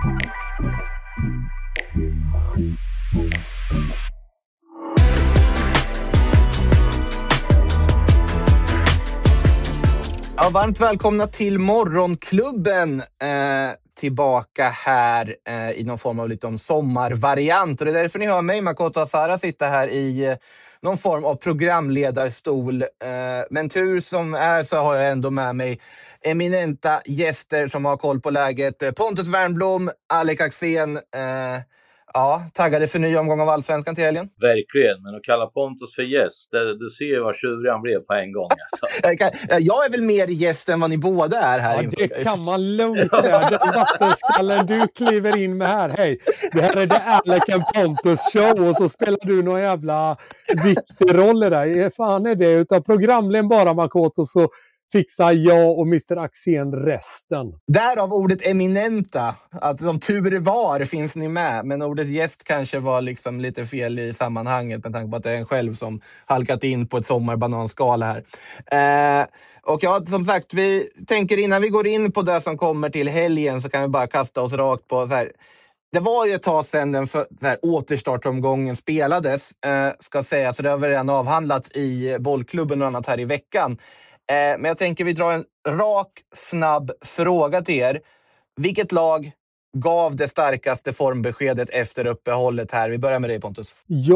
Ja, varmt välkomna till Morgonklubben. Tillbaka här i någon form av lite sommarvariant. Och det är därför ni hör mig, Makoto Asara, sitta här i någon form av programledarstol. Men tur som är så har jag ändå med mig eminenta gäster som har koll på läget. Pontus Wernbloom, Alec Axén. Ja, taggade för ny omgång av Allsvenskan till helgen. Verkligen, men att kalla Pontus för gäst, du ser ju vad tjurig han blev på en gång. Jag är väl mer gäst än vad ni båda är här. Ja, det kan man lugnt säga. Den vattenskallen du kliver in med här. Hej, det här är The Alec and Pontus show och så spelar du någon jävla viktig roll i det. Fan är det? Utan programledaren bara Makoto så fixar jag och Mr. Axén resten. Därav ordet eminenta. Att de tur var finns ni med. Men ordet gäst kanske var liksom lite fel i sammanhanget. Med tanke på att det är en själv som halkat in på ett sommarbananskala här. Och ja, som sagt, vi tänker innan vi går in på det som kommer till helgen så kan vi bara kasta oss rakt på så här. Det var ju ett tag sedan den återstartomgången spelades. Ska säga, så det har vi redan avhandlat i bollklubben och annat här i veckan. Men jag tänker vi drar en rak, snabb fråga till er. Vilket lag gav det starkaste formbeskedet efter uppehållet här? Vi börjar med dig, Pontus.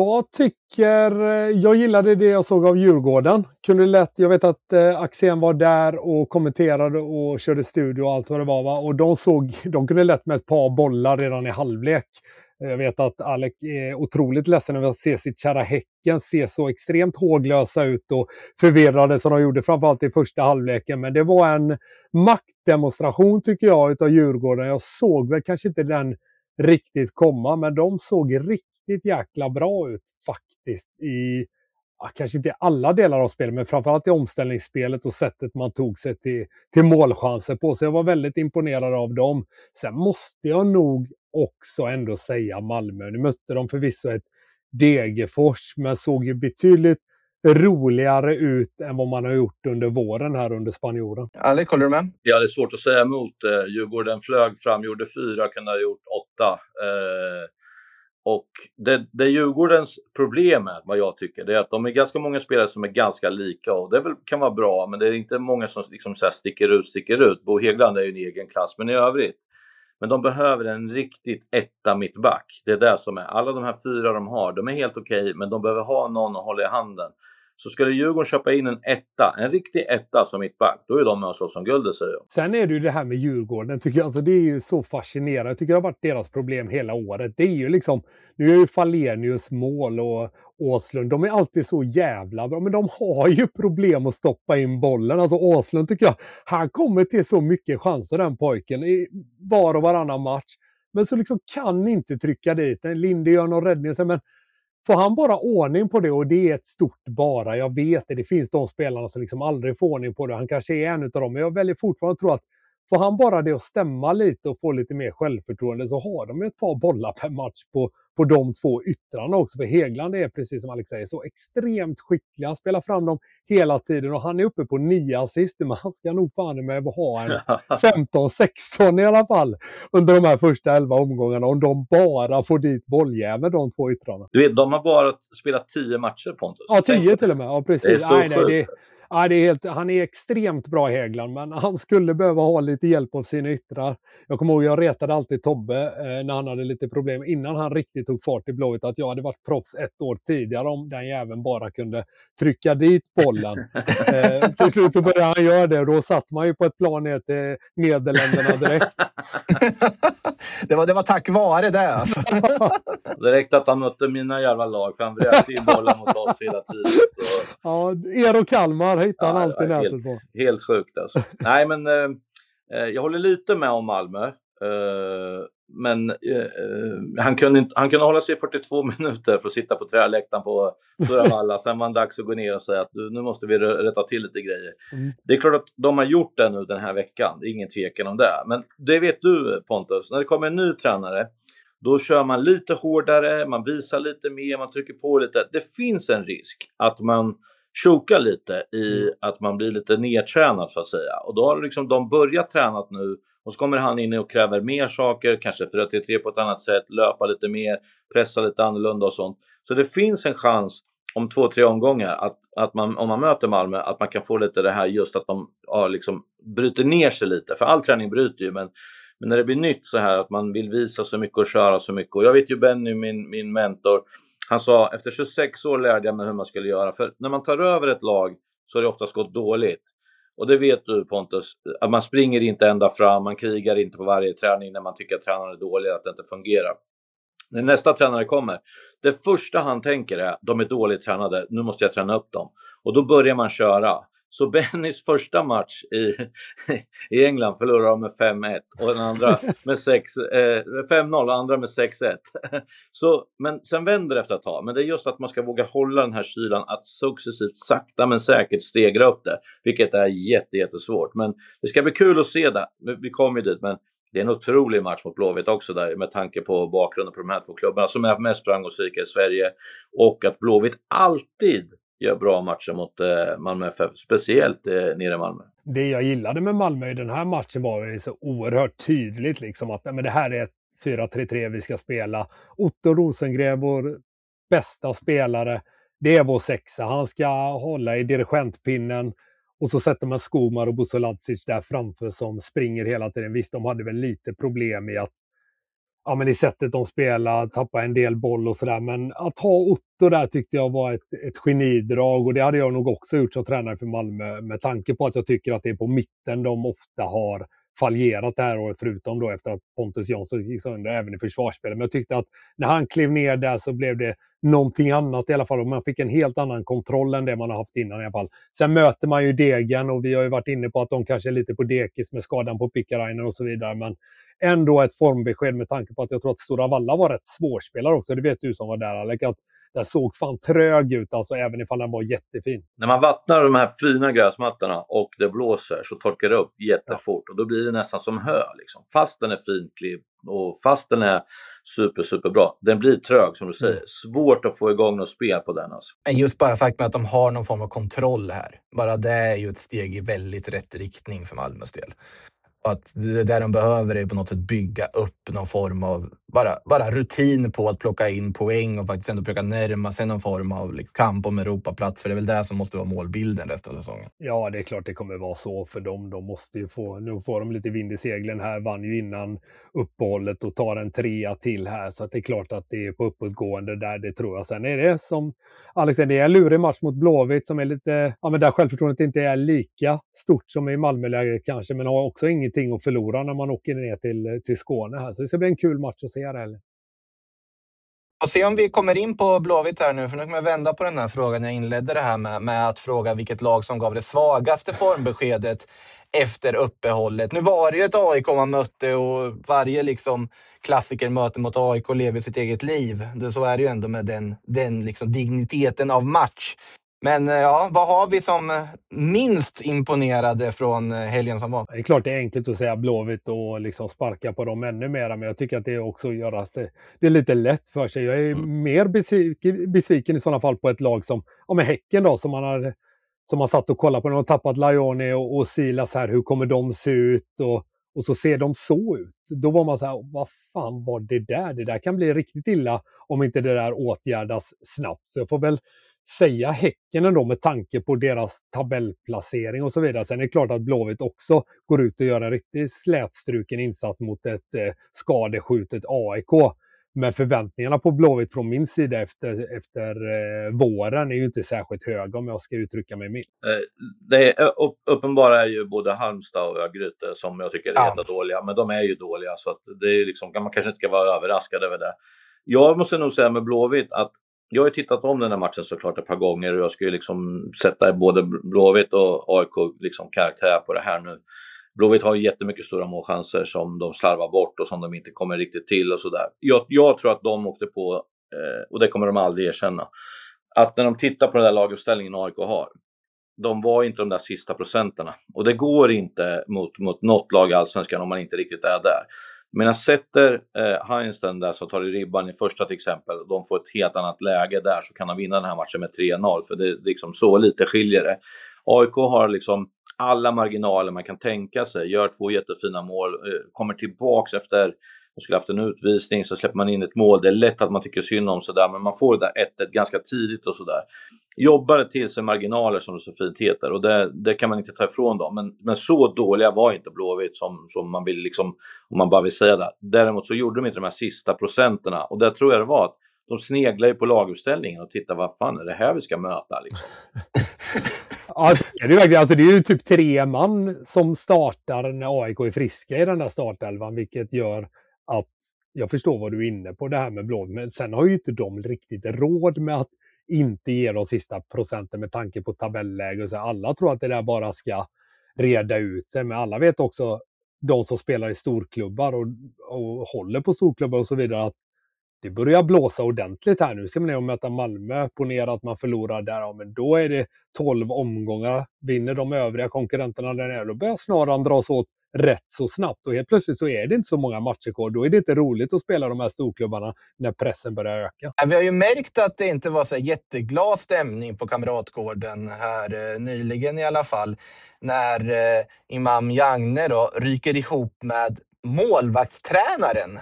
Jag gillade det jag såg av Djurgården. Jag vet att Axén var där och kommenterade och körde studio och allt vad det var. Va? Och de kunde lätt med ett par bollar redan i halvlek. Jag vet att Alec är otroligt ledsen över att se sitt kära Häcken se så extremt håglösa ut och förvirrade som de gjorde framförallt i första halvleken. Men det var en maktdemonstration tycker jag utav Djurgården. Jag såg väl kanske inte den riktigt komma, men de såg riktigt jäkla bra ut faktiskt kanske inte i alla delar av spelet, men framförallt i omställningsspelet och sättet man tog sig till målchanser på. Så jag var väldigt imponerad av dem. Sen måste jag nog också ändå säga Malmö. Nu mötte de förvisso ett Degerfors, men såg ju betydligt roligare ut än vad man har gjort under våren här under spanjoren. Alec, håller du med? Ja, det är svårt att säga emot. Djurgården flög fram, gjorde 4, kunde ha gjort 8. Och det Djurgårdens problem är, vad jag tycker, det är att de är ganska många spelare som är ganska lika. Och det kan vara bra, men det är inte många som liksom så här sticker ut. Bo Häggland är ju en egen klass, men i övrigt. Men de behöver en riktigt etta mittback. Det är det som är. Alla de här 4 de har, de är helt okej, men de behöver ha någon att hålla i handen. Så skulle Djurgården köpa in en riktig etta som mittback, då är de med oss som guld, säger jag. Sen är det ju det här med Djurgården, tycker jag, alltså det är ju så fascinerande. Jag tycker det har varit deras problem hela året. Det är ju liksom, nu är ju Falenius mål och Åslund, de är alltid så jävla bra, men de har ju problem att stoppa in bollen. Alltså Åslund tycker jag, han kommer till så mycket chanser den pojken i var och varannan match. Men så liksom kan inte trycka dit. Linde gör någon räddning, men får han bara ordning på det, och det är ett stort bara, jag vet det finns de spelarna som liksom aldrig får ordning på det, han kanske är en utav dem, men jag väljer fortfarande att tro att får han bara det att stämma lite och få lite mer självförtroende, så har de ett par bollar per match på de 2 yttrarna också. För Häggland är, precis som Alex säger, så extremt skicklig. Han spelar fram dem hela tiden och han är uppe på 9 assist. Men han ska nog fan med att ha en 15-16 i alla fall under de här första 11 omgångarna, om de bara får dit bolljäveln, de 2 yttrarna. Du vet, de har bara spelat 10 matcher, Pontus. Ja, 10 till och med. Ja, precis. Det är så sjukt. Det är helt, han är extremt bra, Häggland, men han skulle behöva ha lite hjälp av sina yttrar. Jag kommer ihåg, jag retade alltid Tobbe när han hade lite problem innan han riktigt tog fart i Blåvitt, att jag hade varit proffs 1 år tidigare om den jäveln bara kunde trycka dit bollen. Till slut så började han göra det, och då satt man ju på ett plan ner till Nederländerna direkt. det var tack vare det alltså. Det räckte att han mötte mina jävla lag, för han vräkte in bollen mot oss hela tiden. Så. Ja, er och Kalmar hittar han alltid nätet på. Helt sjukt alltså. Nej, men jag håller lite med om Malmö. Men han kunde hålla sig i 42 minuter för att sitta på träläktaren på Sörvalla. Sen var det dags att gå ner och säga att nu måste vi rätta till lite grejer. Det är klart att de har gjort det nu den här veckan. Det är ingen tvekan om det. Men det vet du, Pontus. När det kommer en ny tränare, då kör man lite hårdare, man visar lite mer, man trycker på lite. Det finns en risk att man chokar lite i att man blir lite nedtränad, så att säga. Och då har liksom de börjat tränat nu Och så kommer han in och kräver mer saker, kanske 4-3-3 på ett annat sätt, löpa lite mer, pressa lite annorlunda och sånt. Så det finns en chans om 2-3 omgångar att man, om man möter Malmö, att man kan få lite det här just att de liksom bryter ner sig lite. För all träning bryter ju, men när det blir nytt så här att man vill visa så mycket och köra så mycket. Och jag vet ju Benny, min mentor, han sa efter 26 år lärde jag mig hur man skulle göra. För när man tar över ett lag så har det oftast gått dåligt. Och det vet du Pontus, att man springer inte ända fram, man krigar inte på varje träning när man tycker att tränaren är dålig, att det inte fungerar. När nästa tränare kommer, det första han tänker är, de är dåligt tränade, nu måste jag träna upp dem. Och då börjar man köra. Så Bennys första match i England förlorar de med 5-1 och den andra med 5-0 och andra med 6-1. Så, men sen vänder det efter ett tag. Men det är just att man ska våga hålla den här kylan, att successivt sakta men säkert stegra upp det. Vilket är jättesvårt. Men det ska bli kul att se det. Vi kommer ju dit, men det är en otrolig match mot Blåvitt också där, med tanke på bakgrunden på de här två klubbarna som är mest framgångsrika i Sverige. Och att Blåvitt alltid gör bra matcher mot Malmö FF, speciellt nere i Malmö. Det jag gillade med Malmö i den här matchen var det så oerhört tydligt liksom att men det här är ett 4-3-3 vi ska spela. Otto Rosengren, vår bästa spelare, det är vår sexa. Han ska hålla i dirigentpinnen och så sätter man Skomar och Busoladzic där framför som springer hela tiden. Visst, de hade väl lite problem i att men i sättet de spelar, tappa en del boll och sådär. Men att ha Otto där tyckte jag var ett genidrag. Och det hade jag nog också gjort som tränare för Malmö. Med tanke på att jag tycker att det är på mitten de ofta har fallerat det här året. Förutom då efter att Pontus Jansson gick sönder även i försvarsspelet. Men jag tyckte att när han klev ner där så blev det någonting annat i alla fall. Och man fick en helt annan kontroll än det man har haft innan i alla fall. Sen möter man ju Degen och vi har ju varit inne på att de kanske är lite på dekis med skadan på Pikkarainen och så vidare. Men ändå ett formbesked med tanke på att jag tror att Stora Valla var rätt svårspelare också. Det vet du som var där, Alec, att den såg fan trög ut, alltså även ifall den var jättefin. När man vattnar de här fina gräsmattorna och det blåser så torkar det upp jättefort och då blir det nästan som hö liksom. Fast den är finklippt och fast den är superbra, den blir trög som du säger. Svårt att få igång något spel på den alltså. Just bara faktum att de har någon form av kontroll här. Bara det är ju ett steg i väldigt rätt riktning för Malmös del. Att det där de behöver är på något sätt bygga upp någon form av bara rutin på att plocka in poäng och faktiskt ändå försöka närma sig någon form av kamp om Europaplats. För det är väl det som måste vara målbilden resten av säsongen. Ja, det är klart det kommer vara så för dem. De måste ju nu får de lite vind i seglen här. Vann ju innan uppehållet och tar en 3 till här. Så att det är klart att det är på uppåtgående där, det tror jag. Sen är det som Alex, det är en lurig match mot Blåvitt som är lite, men där självförtroendet inte är lika stort som i Malmöläget kanske, men har också ingenting att förlora när man åker ner till Skåne här. Så det ska bli en kul match att se det heller. Och se om vi kommer in på Blåvitt här nu, för nu kommer jag vända på den här frågan. Jag inledde det här med att fråga vilket lag som gav det svagaste formbeskedet efter uppehållet. Nu var det ju ett AIK man mötte och varje klassikermöte mot AIK lever sitt eget liv. Så är det ju ändå med den digniteten av match. Men vad har vi som minst imponerade från helgen som var? Det är klart det är enkelt att säga Blåvitt och sparka på dem ännu mer, men jag tycker att det också gör det är lite lätt för sig. Jag är mer besviken i sådana fall på ett lag som Häcken då, som man satt och kollade på när de tappat Lajoni och Silas här. Hur kommer de se ut? Och så ser de så ut. Då var man så här, vad fan var det där? Det där kan bli riktigt illa om inte det där åtgärdas snabbt. Så jag får väl säga Häcken ändå med tanke på deras tabellplacering och så vidare. Sen är det klart att Blåvitt också går ut och gör en riktigt slätstruken insats mot ett skadeskjutet AIK. Men förväntningarna på Blåvitt från min sida efter våren är ju inte särskilt höga, om jag ska uttrycka mig milt. Det är uppenbara är ju både Halmstad och Örgryte som jag tycker är dåliga, men de är ju dåliga, så att det är man kanske inte ska vara överraskad över det. Jag måste nog säga med Blåvitt att jag har tittat om den här matchen såklart ett par gånger och jag ska ju sätta både Blåvitt och AIK karaktär på det här nu. Blåvitt har jättemycket stora målchanser som de slarvar bort och som de inte kommer riktigt till och sådär. Jag tror att de åkte på, och det kommer de aldrig erkänna, att när de tittar på den där laguppställningen AIK har, de var inte de där sista procenterna. Och det går inte mot något lag i Allsvenskan om man inte riktigt är där. Men jag sätter Heinsten där, så tar det ribban i första till exempel, och de får ett helt annat läge där, så kan de vinna den här matchen med 3-0, för det är så lite skiljer det. AIK har alla marginaler man kan tänka sig. Gör 2 jättefina mål, kommer tillbaks efter, man skulle haft en utvisning, så släpper man in ett mål. Det är lätt att man tycker synd om sådär, men man får det där 1-1 ganska tidigt och sådär. Jobbar till sig marginaler, som det så fint heter, och det kan man inte ta ifrån dem. Men så dåliga var inte Blåvitt som man vill liksom, om man bara vill säga det. Däremot så gjorde de inte de här sista procenterna, och där tror jag det var att de sneglar ju på laguppställningen och tittar, vad fan är det här vi ska möta liksom. Alltså, det är ju typ 3 man som startar när AIK är friska i den där startelvan, vilket gör att jag förstår vad du är inne på det här med Blåvitt, men sen har ju inte de riktigt råd med att inte ge de sista procenten med tanke på tabelläge och så. Alla tror att det där bara ska reda ut sig, men alla vet också, de som spelar i storklubbar och håller på storklubbar och så vidare, att det börjar blåsa ordentligt här nu. Ska man ner och möta Malmö, ponera att man förlorar där, ja, men då är det 12 omgångar. Vinner de övriga konkurrenterna där nere, då börjar snaran dras åt rätt så snabbt. Och helt plötsligt så är det inte så många matcher kvar. Då är det inte roligt att spela de här storklubbarna när pressen börjar öka. Vi har ju märkt att det inte var så jätteglad stämning på Kamratgården här nyligen i alla fall. När Imam Jagne då ryker ihop med målvaktstränaren.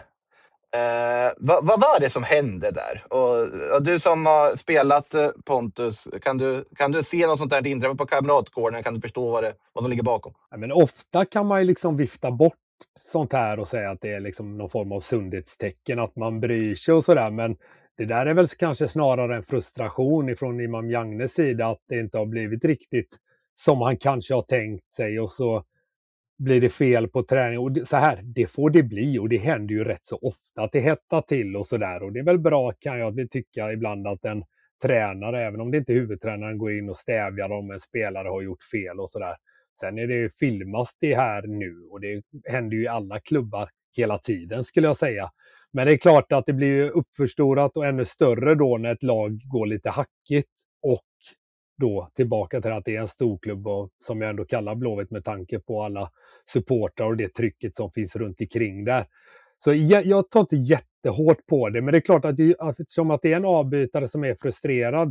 Vad var det som hände där? Och du som har spelat, Pontus, kan du se något sånt där inträffa på Kamratgården? Kan du förstå vad som ligger bakom? Ja, men ofta kan man ju liksom vifta bort sånt här och säga att det är liksom någon form av sundhetstecken, att man bryr sig och sådär, men det där är väl kanske snarare en frustration ifrån Imam Jagnes sida, att det inte har blivit riktigt som han kanske har tänkt sig, och så blir det fel på träning. Och så här, det får det bli, och det händer ju rätt så ofta att det hettar till och sådär. Och det är väl bra, kan jag tycka ibland, att en tränare, även om det inte är huvudtränaren, går in och stävjar om en spelare har gjort fel och sådär. Sen är det filmas det här nu, och det händer ju i alla klubbar hela tiden, skulle jag säga. Men det är klart att det blir uppförstorat och ännu större då när ett lag går lite hackigt, och då tillbaka till att det är en stor klubb, och som jag ändå kallar Blåvitt med tanke på alla supportrar och det trycket som finns runt omkring där. Så jag tar inte jättehårt på det, men det är klart att eftersom att det är en avbytare som är frustrerad,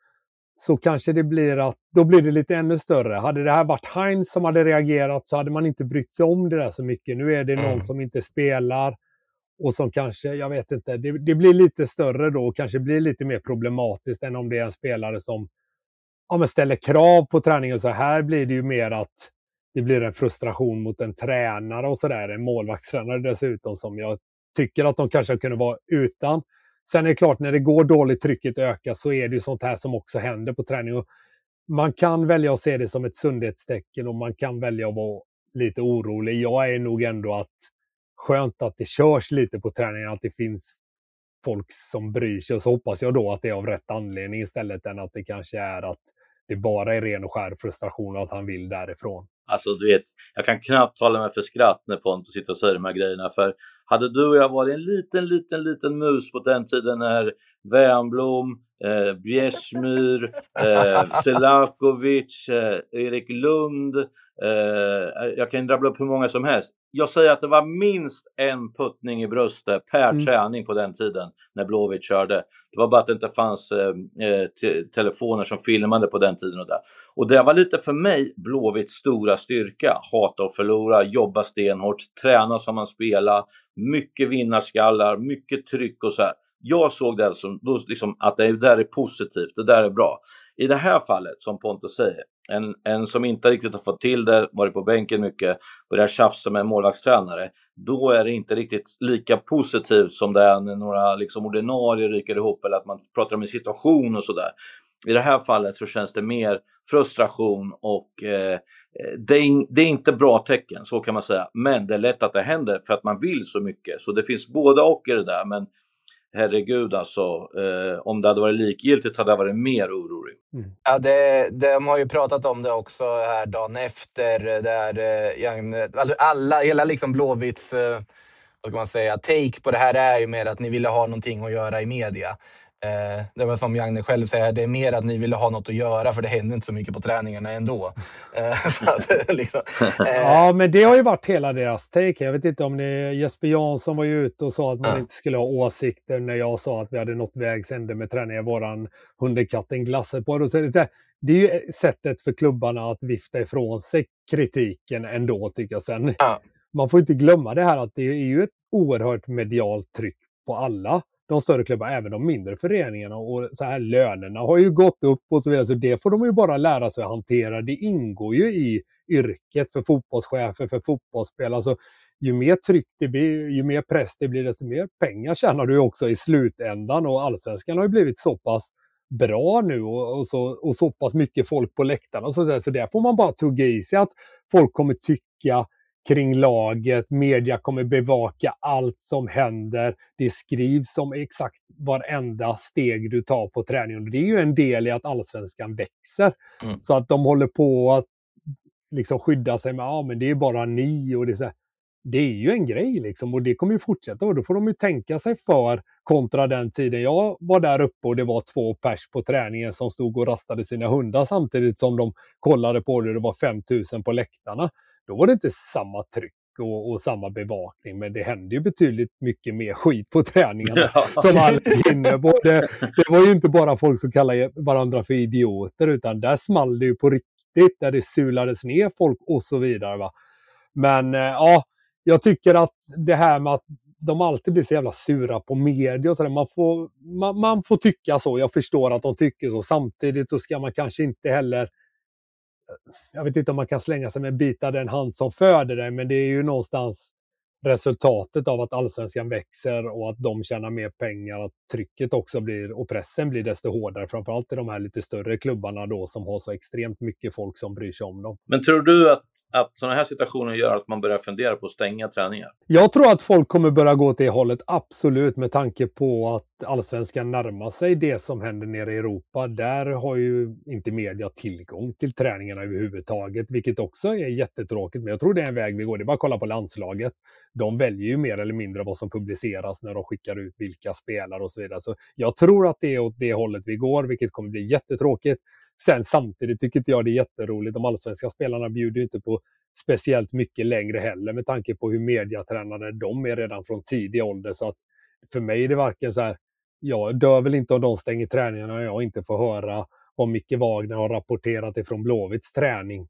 så kanske det blir att då blir det lite ännu större. Hade det här varit Heinz som hade reagerat, så hade man inte brytt sig om det där så mycket. Nu är det någon som inte spelar och som kanske, jag vet inte, det blir lite större då, och kanske blir lite mer problematiskt än om det är en spelare som men ställer krav på träningen. Så här blir det ju mer att det blir en frustration mot en tränare och sådär. En målvaktstränare dessutom, som jag tycker att de kanske kunde vara utan. Sen är det klart, när det går dåligt, trycket ökar, så är det ju sånt här som också händer på träning. Och man kan välja att se det som ett sundhetstecken, och man kan välja att vara lite orolig. Jag är nog ändå att skönt att det körs lite på träningen, att det finns folk som bryr sig, och så hoppas jag då att det är av rätt anledning istället än att det kanske är att det bara är ren och skär frustration och att han vill därifrån. Alltså du vet, jag kan knappt hålla mig för skratt när Pontus sitter och säger de här grejerna, för hade du och jag varit en liten mus på den tiden när Wernbloom, Bjärsmyr, Selakovic, Erik Lund, jag kan drabbla upp hur många som helst. Jag säger att det var minst en puttning i bröstet per träning på den tiden när Blåvitt körde. Det var bara att det inte fanns telefoner som filmade på den tiden. Och det var lite för mig Blåvitts stora styrka. Hata och förlora, jobba stenhårt, träna som man spelar, mycket vinnarskallar, mycket tryck och så här. Jag såg det som liksom, att det där är positivt, det där är bra. I det här fallet, som Pontus säger, en som inte riktigt har fått till det, varit på bänken mycket, börjar tjafsa med en målvaktstränare, då är det inte riktigt lika positivt som det är när några liksom ordinarie ryker ihop, eller att man pratar om en situation och sådär. I det här fallet så känns det mer frustration, och det är inte bra tecken, så kan man säga. Men det är lätt att det händer för att man vill så mycket. Så det finns både och i det där, men herregud alltså, om det hade varit likgiltigt hade jag varit mer orolig. Ja, de har ju pratat om det också här dagen efter, där hela liksom Blåvitts, vad ska man säga, take på det här är ju mer att ni ville ha någonting att göra i media. Det var som Jagne själv säger, det är mer att ni ville ha något att göra för det händer inte så mycket på träningarna ändå. Så att, liksom, Ja, men det har ju varit hela deras take. Jag vet inte om det Jesper Jansson var ju ute och sa att man inte skulle ha åsikter när jag sa att vi hade nått vägs ände med träningen, våran hundekatten glasse på det. Det är ju sättet för klubbarna att vifta ifrån sig kritiken ändå, tycker jag sen. Man får inte glömma det här att det är ju ett oerhört medialt tryck på alla de större klubbarna, även de mindre föreningarna, och så här lönerna har ju gått upp och så vidare, så det får de ju bara lära sig att hantera. Det ingår ju i yrket för fotbollschefer, för fotbollsspelare. Alltså, ju mer tryck det blir, ju mer press det blir, desto mer pengar tjänar du också i slutändan, och Allsvenskan har ju blivit så pass bra nu och så pass mycket folk på läktarna och så där får man bara tugga i sig att folk kommer tycka kring laget, media kommer bevaka allt som händer, det skrivs om exakt varenda steg du tar på träningen. Det är ju en del i att Allsvenskan växer. Så att de håller på att liksom skydda sig med, men det är bara ni, och det är så här. Det är ju en grej liksom, och det kommer ju fortsätta, och då får de ju tänka sig för kontra den tiden jag var där uppe och det var 2 pers på träningen som stod och rastade sina hundar samtidigt som de kollade på det var 5000 på läktarna. Då var det inte samma tryck och samma bevakning, men det hände ju betydligt mycket mer skit på träningarna som alla hinner. Det var ju inte bara folk som kallade varandra för idioter, utan där small det ju på riktigt, där det sulades ner folk och så vidare, va. Men jag tycker att det här med att de alltid blir så jävla sura på media och så där, man får tycka så. Jag förstår att de tycker så. Samtidigt så ska man kanske inte heller, jag vet inte om man kan slänga sig med bita den hand som föder dig, men det är ju någonstans resultatet av att Allsvenskan växer och att de tjänar mer pengar, att trycket också blir och pressen blir desto hårdare, framförallt i de här lite större klubbarna då som har så extremt mycket folk som bryr sig om dem. Men tror du att sådana här situationer gör att man börjar fundera på att stänga träningar? Jag tror att folk kommer börja gå åt det hållet, absolut, med tanke på att Allsvenskan närmar sig det som händer nere i Europa. Där har ju inte media tillgång till träningarna överhuvudtaget, vilket också är jättetråkigt. Men jag tror det är en väg vi går. Det är bara att kolla på landslaget. De väljer ju mer eller mindre vad som publiceras när de skickar ut vilka spelare och så vidare. Så jag tror att det är åt det hållet vi går, vilket kommer bli jättetråkigt. Sen samtidigt tycker inte jag det är jätteroligt. De allsvenska spelarna bjuder inte på speciellt mycket längre heller, med tanke på hur mediatränade de är redan från tidig ålder. Så att för mig är det varken så här, jag dör väl inte om de stänger träningarna och jag inte får höra vad Micke Wagner har rapporterat ifrån Blåvitts träning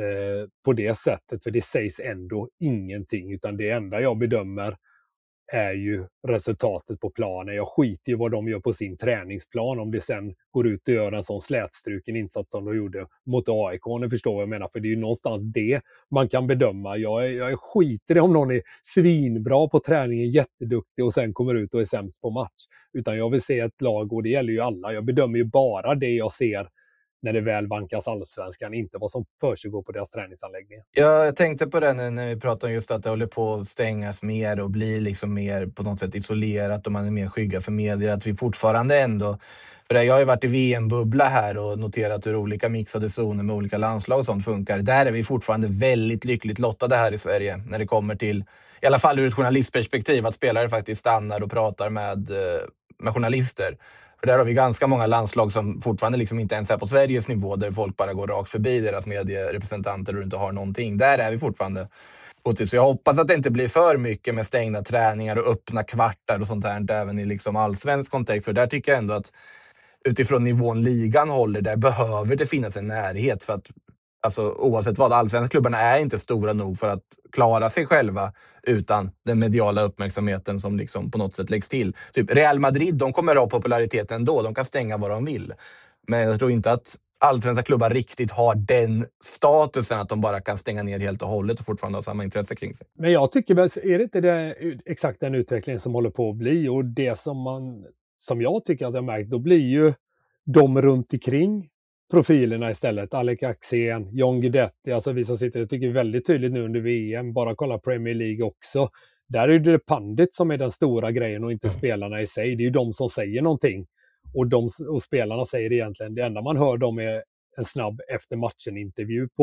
på det sättet. För det sägs ändå ingenting, utan det enda jag bedömer är ju resultatet på planen. Jag skiter ju vad de gör på sin träningsplan, om det sen går ut och gör en sån slätstruken insats som de gjorde mot AIK. Ni förstår vad jag menar, för det är ju någonstans det man kan bedöma. Jag skiter i om någon är svinbra på träningen, jätteduktig, och sen kommer ut och är sämst på match. Utan jag vill se ett lag, och det gäller ju alla. Jag bedömer ju bara det jag ser när det väl vankas Allsvenskan, inte vad som försiggår på deras träningsanläggningar. Ja, jag tänkte på det nu när vi pratar om just att det håller på att stängas mer och blir liksom mer på något sätt isolerat och man är mer skygga för medier. Att vi fortfarande ändå, för jag har ju varit i VM-bubbla här och noterat hur olika mixade zoner med olika landslag och sånt funkar. Där är vi fortfarande väldigt lyckligt lottade här i Sverige när det kommer till, i alla fall ur ett journalistperspektiv, att spelare faktiskt stannar och pratar med journalister. För där har vi ganska många landslag som fortfarande liksom inte ens är på Sveriges nivå, där folk bara går rakt förbi deras medierepresentanter och inte har någonting. Där är vi fortfarande. Så jag hoppas att det inte blir för mycket med stängda träningar och öppna kvartar och sånt här, även i liksom allsvensk kontext. För där tycker jag ändå att utifrån nivån ligan håller, där behöver det finnas en närhet. För att alltså, oavsett vad, allsvenska klubbarna är inte stora nog för att klara sig själva utan den mediala uppmärksamheten som liksom på något sätt läggs till. Typ Real Madrid, de kommer ha popularitet ändå. De kan stänga vad de vill. Men jag tror inte att allsvenska klubbar riktigt har den statusen att de bara kan stänga ner helt och hållet och fortfarande ha samma intresse kring sig. Men jag tycker väl, är det inte exakt den utvecklingen som håller på att bli? Och det som jag tycker att jag märkt, då blir ju de runt omkring profilerna istället. Alec Axén, John Guidetti, alltså vi som sitter, jag tycker väldigt tydligt nu under VM, bara kolla Premier League också. Där är det pandit som är den stora grejen och inte spelarna i sig. Det är ju de som säger någonting. Och spelarna säger egentligen, det enda man hör dem är en snabb efter matchen-intervju på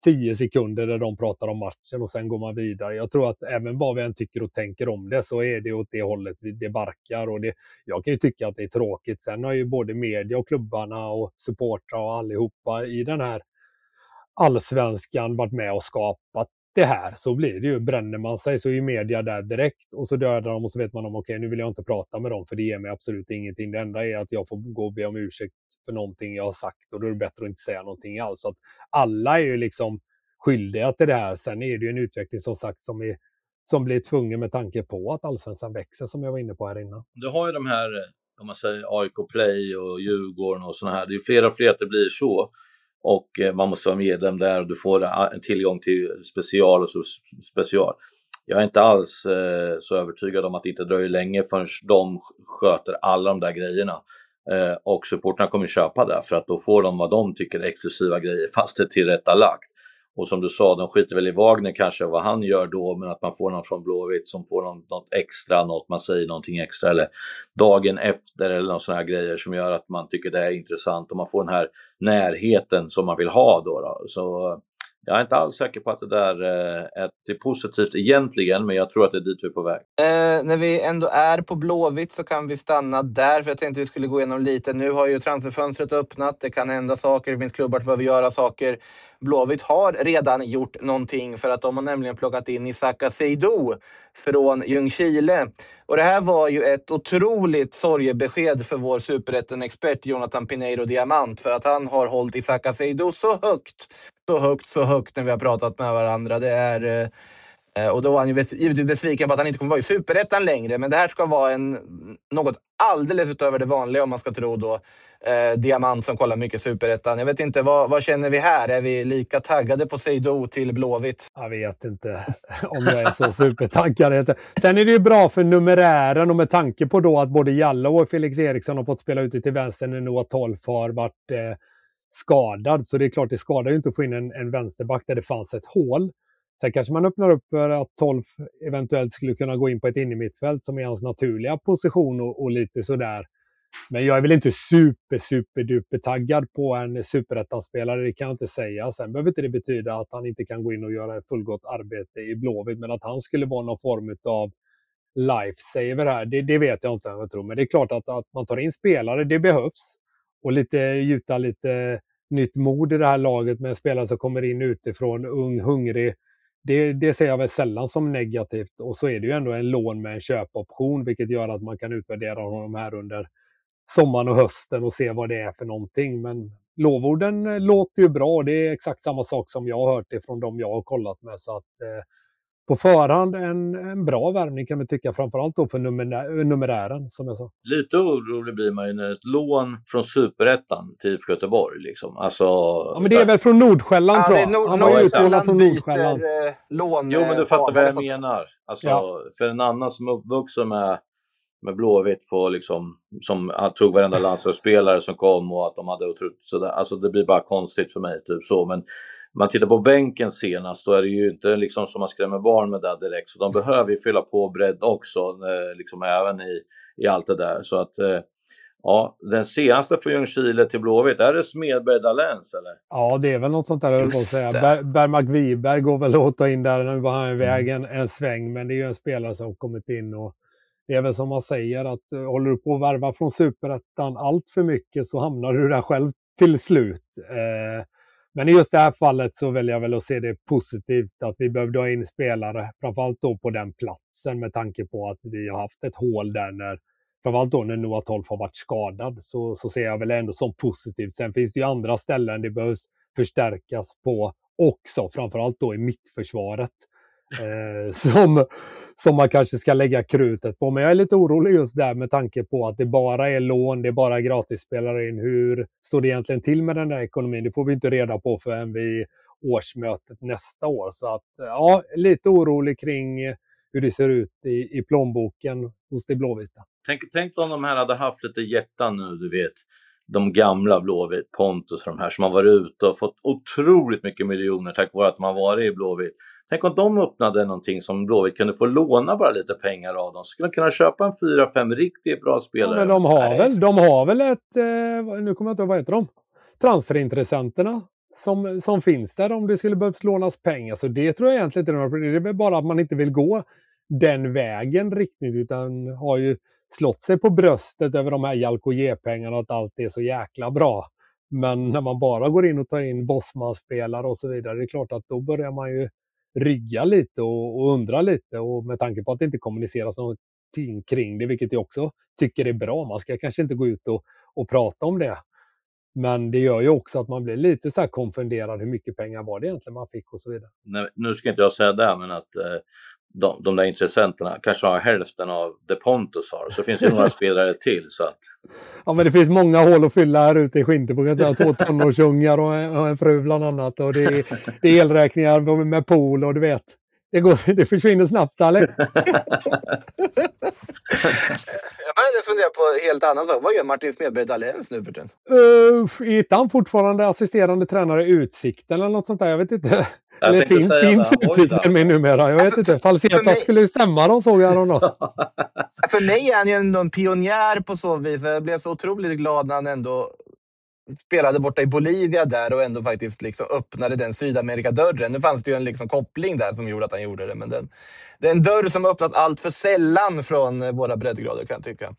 10 sekunder där de pratar om matchen och sen går man vidare. Jag tror att även vad vi än tycker och tänker om det så är det åt det hållet det barkar. Och jag kan ju tycka att det är tråkigt. Sen har ju både media och klubbarna och supportrar och allihopa i den här allsvenskan varit med och skapat det här. Så blir det ju. Bränner man sig så är ju media där direkt och så dödar de och så vet man om okej, nu vill jag inte prata med dem för det ger mig absolut ingenting. Det enda är att jag får gå och be om ursäkt för någonting jag har sagt och då är det bättre att inte säga någonting alls. Så att alla är ju liksom skyldiga till det här. Sen är det ju en utveckling som sagt som blir tvungen med tanke på att allsvenskan växer som jag var inne på här innan. Du har ju de här, om man säger AIK Play och Djurgården och såna här. Det är fler och fler att det blir så. Och man måste vara medlem där och du får en tillgång till special och så special. Jag är inte alls så övertygad om att det inte dröjer länge förrän de sköter alla de där grejerna. Och supporterna kommer köpa det för att då får de vad de tycker är exklusiva grejer fast det är tillrättalagt. Och som du sa, de skiter väl i Wagner kanske vad han gör då, men att man får någon från Blåvitt som får något extra, något man säger någonting extra eller dagen efter eller någon sån här grejer som gör att man tycker det är intressant och man får den här närheten som man vill ha då. Så jag är inte alls säker på att det där är positivt egentligen, men jag tror att det är dit vi är på väg. När vi ändå är på Blåvitt så kan vi stanna där, för jag tänkte vi skulle gå igenom lite. Nu har ju transferfönstret öppnat, det kan hända saker, det finns klubbar som behöver göra saker. Blåvitt har redan gjort någonting för att de har nämligen plockat in Isaka Seydou från Ljungskile. Och det här var ju ett otroligt sorgebesked för vår superettan-expert Jonathan Pineiro Diamant, för att han har hållit Isaka Seydou så högt när vi har pratat med varandra. Det är... Och då var han ju givetvis besviken på att han inte kommer vara i superettan längre. Men det här ska vara något alldeles utöver det vanliga om man ska tro då Diamant som kollar mycket superettan. Jag vet inte, vad känner vi här? Är vi lika taggade på Seydou till Blåvitt? Jag vet inte om jag är så supertaggad. Sen är det ju bra för numerären och med tanke på då att både Jallow och Felix Eriksson har fått spela ute till vänster när Noah Tolf har varit skadad. Så det är klart, det skadar ju inte att få in en vänsterback där det fanns ett hål. Sen kanske man öppnar upp för att Tolf eventuellt skulle kunna gå in på ett innermittfält som är hans naturliga position och lite sådär. Men jag är väl inte super taggad på en superettanspelare, det kan jag inte säga. Sen behöver inte det betyda att han inte kan gå in och göra ett fullgott arbete i Blåvitt, men att han skulle vara någon form av lifesaver här, det vet jag inte om jag tror. Men det är klart att man tar in spelare, det behövs. Och gjuta lite nytt mod i det här laget med en spelare som kommer in utifrån, ung, hungrig. Det ser jag väl sällan som negativt. Och så är det ju ändå en lån med en köpoption, vilket gör att man kan utvärdera honom här under sommaren och hösten och se vad det är för någonting. Men lovorden låter ju bra. Det är exakt samma sak som jag har hört ifrån de jag har kollat med. Så att på förhand en bra värvning kan vi tycka, framförallt då för numerären som jag sa. Lite orolig blir man ju när ett lån från superettan till IFK Göteborg liksom. Alltså, ja, men det är väl från Nordsjälland tror jag. Han var utlånad från Nordsjälland. Jo, men du fattar vad jag menar. Alltså, för en annan som är uppvuxen med Blåvitt på liksom, som tog varenda landslagsspelare som kom och att de hade otroligt sådär. Alltså det blir bara konstigt för mig typ så, men man tittar på bänken senast, då är det ju inte liksom som man skrämmer barn med det direkt, så de behöver ju fylla på bredd också liksom även i allt det där, så att ja, den senaste för Ljungskile till Blåvitt, är det Smedberg Dalens eller? Ja, det är väl något sånt där jag vill säga. Bergmark Wiberg går väl att ta in där, nu var han iväg en sväng, men det är ju en spelare som kommit in och det är väl som man säger att håller du på att värva från superettan allt för mycket så hamnar du där själv till slut. Men i just det här fallet så väljer jag väl att se det positivt att vi behövde ha in spelare, framförallt då på den platsen med tanke på att vi har haft ett hål där framförallt då när Noah Tolf har varit skadad, så ser jag väl ändå som positivt. Sen finns det ju andra ställen det behövs förstärkas på också, framförallt då i mittförsvaret. Som man kanske ska lägga krutet på. Men jag är lite orolig just där med tanke på att det bara är lån, det är bara gratisspelare in. Hur står det egentligen till med den där ekonomin? Det får vi inte reda på förrän vid årsmötet nästa år. Så att ja, lite orolig kring hur det ser ut i plånboken hos det blåvita. Tänk om de här hade haft lite hjärtan nu, du vet. De gamla Blåvitt, Pontus och de här som har varit ute och fått otroligt mycket miljoner tack vare att de har varit i Blåvitt. Tänk om de öppnade någonting som Blåvitt kunde få låna bara lite pengar av dem. Så skulle de kunna köpa en 4-5 riktigt bra spelare. Ja, men de har väl ett, nu kommer jag inte ihåg vad heter de? Transferintressenterna som finns där om det skulle behövas lånas pengar. Så det tror jag egentligen inte är några problem. Det är väl bara att man inte vill gå den vägen riktigt, utan har ju slått sig på bröstet över de här Jalko-J-pengarna och att allt är så jäkla bra. Men när man bara går in och tar in Bosman-spelare och så vidare, det är klart att då börjar man ju rygga lite och undra lite, och med tanke på att det inte kommuniceras någonting kring det, vilket jag också tycker är bra. Man ska kanske inte gå ut och prata om det. Men det gör ju också att man blir lite så här konfunderad, hur mycket pengar var det egentligen man fick och så vidare. Nej, nu ska inte jag säga det, men att de där intressenterna kanske har hälften av det Pontus har, så finns det några spelare till. Så att... Ja, men det finns många hål att fylla här ute i Skintebo. 2 tonårsungar och en fru bland annat. Och det är elräkningar med pool och du vet. Det försvinner snabbt, eller? Jag började fundera på helt annan sak. Vad gör Martin Smedberg Dahléns nu för tiden? Är han fortfarande assisterande tränare i Utsikten eller något sånt där? Jag vet inte. Eller finns Utsikten med numera? Jag vet inte. Falseta skulle ju stämma, de såg jag honom. För mig är han ju ändå en pionjär på så vis. Jag blev så otroligt glad när han ändå spelade borta i Bolivia där och ändå faktiskt liksom öppnade den Sydamerika-dörren. Nu fanns det ju en liksom koppling där som gjorde att han gjorde det, men det är en dörr som öppnas allt för sällan från våra breddgrader, kan jag tycka.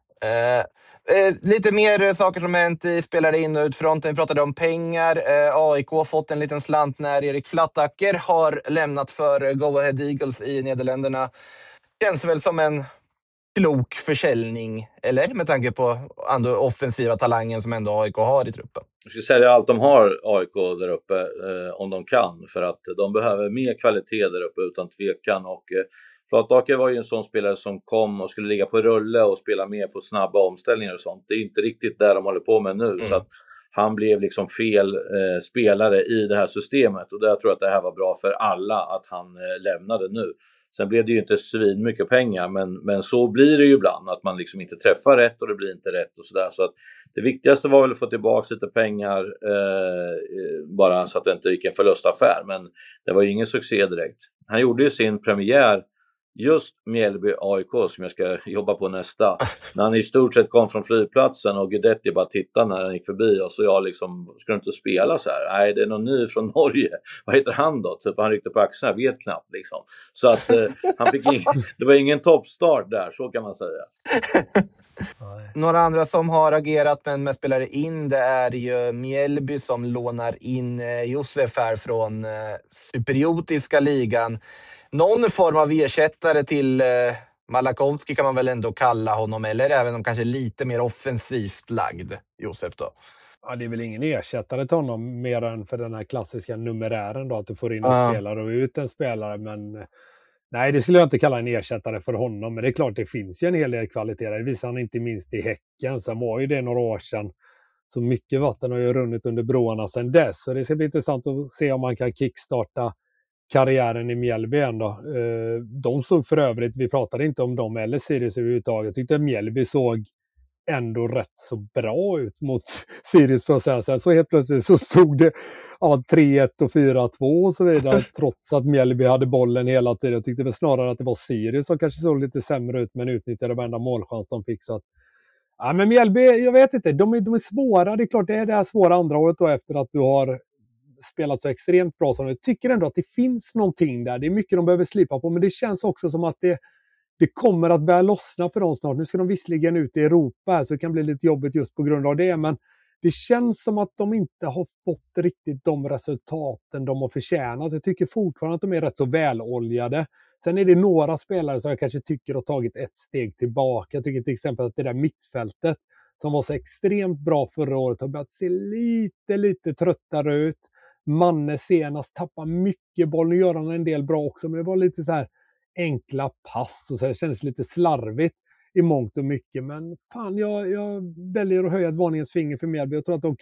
Lite mer saker som hänt i spelare in- och utfronten. Vi pratade om pengar. AIK har fått en liten slant när Erik Flattacker har lämnat för Go Ahead Eagles i Nederländerna. Känns väl som en klok försäljning, eller? Med tanke på andra offensiva talangen som ändå AIK har i truppen. De ska sälja allt de har, AIK, där uppe, om de kan. För att de behöver mer kvalitet där uppe, utan tvekan. Och Flattacker var ju en sån spelare som kom och skulle ligga på rulle och spela mer på snabba omställningar och sånt. Det är inte riktigt där de håller på med nu. Så att han blev liksom fel spelare i det här systemet. Och där tror jag att det här var bra för alla att han lämnade nu. Sen blev det ju inte svin mycket pengar, men så blir det ju ibland, att man liksom inte träffar rätt och det blir inte rätt och sådär. Så att det viktigaste var väl att få tillbaka lite pengar, bara så att det inte gick en förlustaffär. Men det var ju ingen succé direkt. Han gjorde ju sin premiär just Mjällby AIK, som jag ska jobba på nästa. När han i stort sett kom från flygplatsen och Guidetti bara tittade när han gick förbi, och så jag liksom, ska du inte spela så här? Nej, det är någon ny från Norge. Vad heter han då? Typ han ryckte på axlarna, jag vet knappt liksom. Så att han fick det var ingen toppstart där, så kan man säga. Några andra som har agerat men med spelare in, det är ju Mjällby som lånar in Josef här från Cypriotiska ligan. Någon form av ersättare till Malakovski kan man väl ändå kalla honom, eller även om kanske lite mer offensivt lagd, Josef då. Ja, det är väl ingen ersättare till honom mer än för den här klassiska numerären då, att du får in en spelare och ut en spelare, men nej, det skulle jag inte kalla en ersättare för honom, men det är klart det finns ju en hel del kvaliteter. Det visar han inte minst i Häcken, sen var ju det några år sedan, så mycket vatten har ju runnit under broarna sedan dess, så det ska bli intressant att se om man kan kickstarta karriären i Mjällby ändå. De såg för övrigt, vi pratade inte om dem eller Sirius överhuvudtaget, jag tyckte Mjällby såg ändå rätt så bra ut mot Sirius, för att säga. Sen så helt plötsligt så stod det 3-1 och 4-2 och så vidare, trots att Mjällby hade bollen hela tiden. Jag tyckte väl snarare att det var Sirius som kanske såg lite sämre ut, men utnyttjade varenda målchans de fick. Så att, ja, men Mjällby, jag vet inte, de är svåra. Det är klart det är det här svåra andra året då, efter att du har spelat så extremt bra som du. Jag tycker ändå att det finns någonting där. Det är mycket de behöver slipa på, men det känns också som att det kommer att börja lossna för dem snart. Nu ska de visserligen ut i Europa här, så det kan bli lite jobbigt just på grund av det, men det känns som att de inte har fått riktigt de resultaten de har förtjänat. Jag tycker fortfarande att de är rätt så väloljade. Sen är det några spelare som jag kanske tycker har tagit ett steg tillbaka. Jag tycker till exempel att det där mittfältet som var så extremt bra förra året har börjat se lite tröttare ut. Manne senast tappar mycket boll. Nu gör han en del bra också, men det var lite så här enkla pass och så. Det kändes lite slarvigt i mångt och mycket. Men fan, jag väljer att höja ett varningens finger för Mjällby. Jag tror att de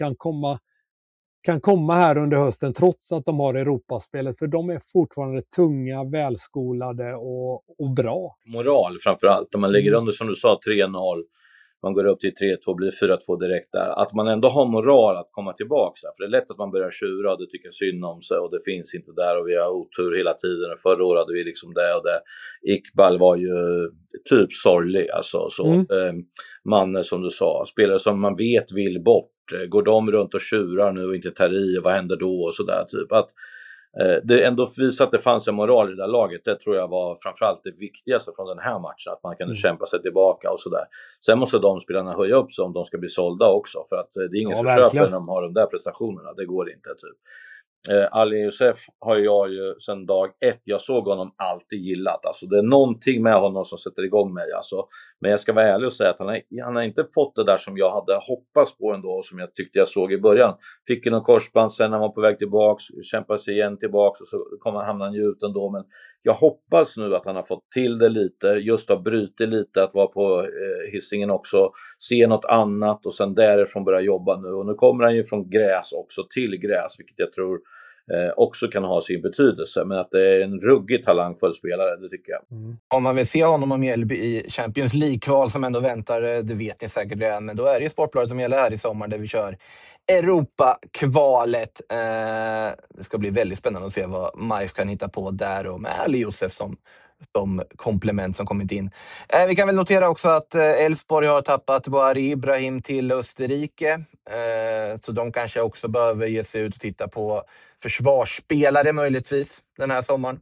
kan komma här under hösten, trots att de har Europaspelet. För de är fortfarande tunga, välskolade och bra. Moral framförallt. Om man lägger under, som du sa, 3-0. man går upp till 3-2, blir 4-2 direkt där. Att man ändå har moral att komma tillbaka. För det är lätt att man börjar tjura och det tycker synd om sig och det finns inte där och vi har otur hela tiden. Och förra året hade vi liksom det och det. Iqbal var ju typ sorglig. Alltså, så. Manne som du sa, spelare som man vet vill bort. Går de runt och tjurar nu och inte tar i, vad händer då och sådär typ. Att det ändå visar att det fanns en moral i det där laget. Det tror jag var framförallt det viktigaste från den här matchen. Att man kan kämpa sig tillbaka och sådär. Sen måste de spelarna höja upp sig om de ska bli sålda också. För att det är ingen som köper när de har de där prestationerna. Det går inte typ. Ali Youssef har jag ju sedan dag ett jag såg honom alltid gillat. Alltså det är någonting med honom som sätter igång mig. Alltså. Men jag ska vara ärlig och säga att han har inte fått det där som jag hade hoppats på ändå. Och som jag tyckte jag såg i början. Fick en korsband, sen när han var på väg tillbaks. Kämpade sig igen tillbaks och så hamnade han ju ut ändå. Men jag hoppas nu att han har fått till det lite. Just att bryta lite, att vara på Hisingen också. Se något annat och sen därifrån börja jobba nu. Och nu kommer han ju från gräs också till gräs. Vilket jag tror också kan ha sin betydelse. Men att det är en ruggig talangfull spelare, det tycker jag. Om man vill se honom och Mjällby i Champions League-kval som ändå väntar, det vet ni säkert redan. Men då är det ju Sportbladet som gäller här i sommar där vi kör Europa-kvalet. Det ska bli väldigt spännande att se vad MIF kan hitta på där och med Ali Youssef som komplement som kommit in. Vi kan väl notera också att Elfsborg har tappat Boari Ibrahim till Österrike. Så de kanske också behöver ge sig ut och titta på försvarsspelare möjligtvis den här sommaren.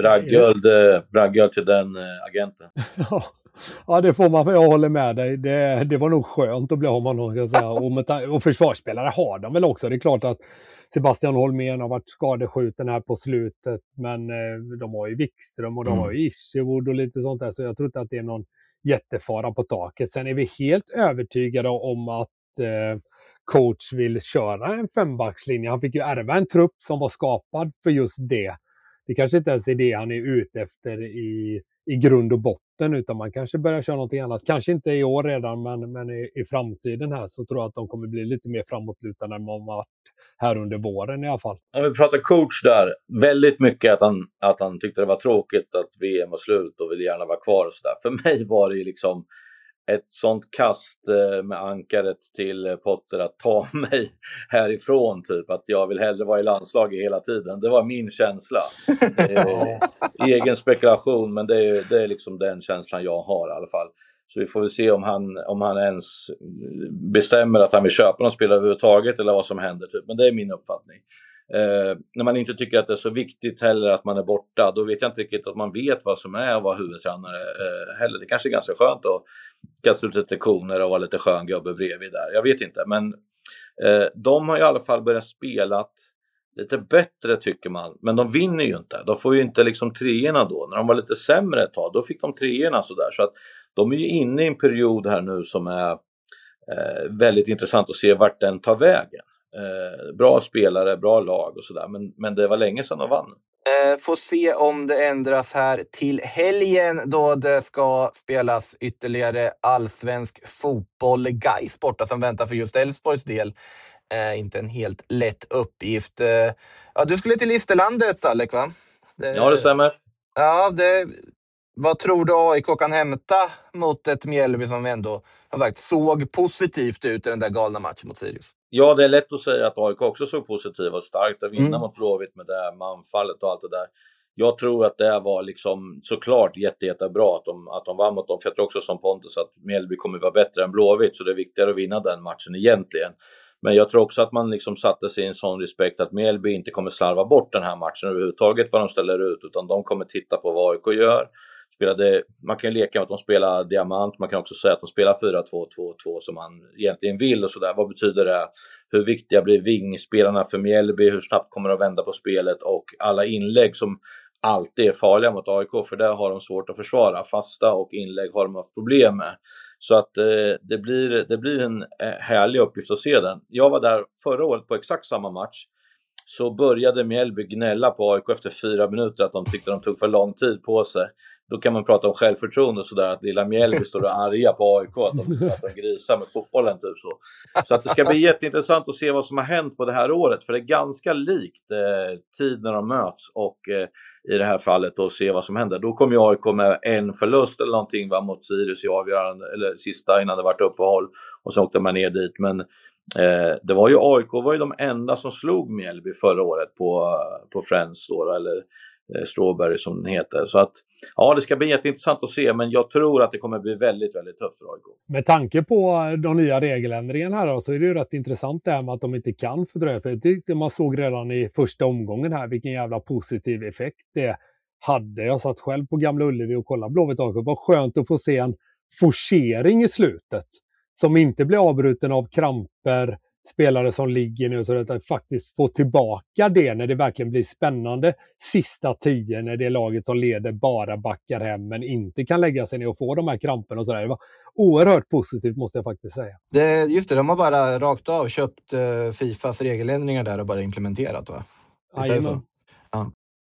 Braggöld till den agenten. Ja, det får man, jag håller med dig. Det var nog skönt att bli av med någon, ska jag säga. Och försvarsspelare har de väl också. Det är klart att Sebastian Holmén har varit skadeskjuten här på slutet. Men de har ju Wikström och de har ju Isherwood och lite sånt där. Så jag tror inte att det är någon jättefara på taket. Sen är vi helt övertygade om att coach vill köra en 5-backslinje. Han fick ju ärva en trupp som var skapad för just det. Det kanske inte ens är det han är ute efter i grund och botten, utan man kanske börjar köra någonting annat. Kanske inte i år redan, men i framtiden här så tror jag att de kommer bli lite mer framåtlutande än vad varit här under våren i alla fall. Om vi pratar coach där, väldigt mycket att han tyckte det var tråkigt att VM var slut och ville gärna vara kvar och sådär. För mig var det ju liksom ett sånt kast med ankaret till Potter att ta mig härifrån typ, att jag vill hellre vara i landslaget hela tiden. Det var min känsla. Egen spekulation, men det är liksom den känslan jag har i alla fall. Så vi får väl se om han ens bestämmer att han vill köpa någon spelare överhuvudtaget eller vad som händer typ. Men det är min uppfattning. När man inte tycker att det är så viktigt heller att man är borta, då vet jag inte riktigt att man vet vad som är att vara huvudtränare heller. Det kanske är ganska skönt att kasta ut lite koner och vara lite skön gubbe bredvid där. Jag vet inte, men de har i alla fall börjat spela lite bättre tycker man. Men de vinner ju inte. De får ju inte liksom treorna då. När de var lite sämre ett tag, då fick de treorna sådär. Så att de är ju inne i en period här nu som är väldigt intressant att se vart den tar vägen. Bra spelare, bra lag och sådär. Men det var länge sedan de vann. Får se om det ändras här till helgen då det ska spelas ytterligare allsvensk fotboll. Gais borta som väntar för just Elfsborgs del. Inte en helt lätt uppgift. Ja, du skulle till Listerlandet, Alec, va? Ja, det stämmer. Ja, vad tror du AIK kan hämta mot ett Mjällby som ändå som sagt, såg positivt ut i den där galna matchen mot Sirius? Ja, det är lätt att säga att AIK också såg positivt och starkt att vinna mot Blåvitt med det manfallet och allt det där. Jag tror att det var liksom såklart jättebra att de vann mot dem. För jag tror också som Pontus att Mjällby kommer vara bättre än Blåvitt, så det är viktigare att vinna den matchen egentligen. Men jag tror också att man liksom satte sig i en sån respekt att Mjällby inte kommer slarva bort den här matchen överhuvudtaget vad de ställer ut, utan de kommer titta på vad AIK gör. Man kan ju leka med att de spelar diamant, man kan också säga att de spelar 4-2-2-2 som man egentligen vill och sådär. Vad betyder det? Hur viktiga blir vingspelarna för Mjällby? Hur snabbt kommer de att vända på spelet? Och alla inlägg som alltid är farliga mot AIK, för där har de svårt att försvara. Fasta och inlägg har de haft problem med. Så att det blir en härlig uppgift att se den. Jag var där förra året på exakt samma match. Så började Mjällby gnälla på AIK efter 4 minuter att de tyckte de tog för lång tid på sig. Då kan man prata om självförtroende och sådär, att lilla Mjällby står och arga på AIK att de grisar med fotbollen typ så. Så att det ska bli jätteintressant att se vad som har hänt på det här året, för det är ganska likt tid när de möts, och i det här fallet och se vad som händer. Då kommer ju AIK med en förlust eller någonting mot Sirius i avgörande, eller sista innan det vart uppehåll, och så åkte man ner dit. Men det var ju AIK var ju de enda som slog Mjällby förra året på Friends då, eller Strawberry som den heter. Så att ja, det ska bli jätteintressant att se, men jag tror att det kommer bli väldigt, väldigt tufft för AIK. Med tanke på de nya regeländringarna här då, så är det ju rätt intressant det här med att de inte kan fördröja. För jag tyckte man såg redan i första omgången här vilken jävla positiv effekt det hade. Jag satt själv på Gamla Ullevi och kollade Blåvitt AIK. Det var skönt att få se en forcering i slutet som inte blir avbruten av kramper, spelare som ligger nu, så att faktiskt få tillbaka det när det verkligen blir spännande sista 10, när det är laget som leder bara backar hem men inte kan lägga sig ner och få de här kramperna och sådär. Det var oerhört positivt, måste jag faktiskt säga. Just det, de har bara rakt av köpt Fifas regeländringar där och bara implementerat, va? Så? Ja.